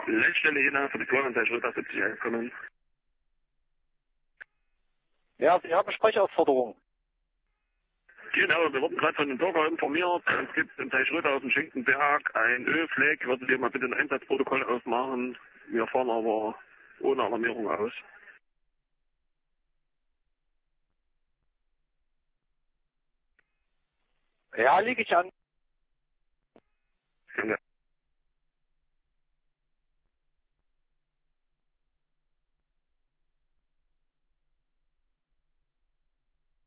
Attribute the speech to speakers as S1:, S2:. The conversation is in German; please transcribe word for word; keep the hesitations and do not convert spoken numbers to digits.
S1: Leitstelle Jena für die Kloranteil Schritt siebzig einkommen.
S2: Ja, Sie haben Sprechaufforderung.
S1: Genau, wir wurden gerade von dem Bürger informiert. Es gibt im Teich Rütter aus dem Schinkenberg ein Ölfleck. Würden Sie mal bitte ein Einsatzprotokoll ausmachen? Wir fahren aber ohne Alarmierung aus.
S2: Ja, liege ich an.
S1: Danke.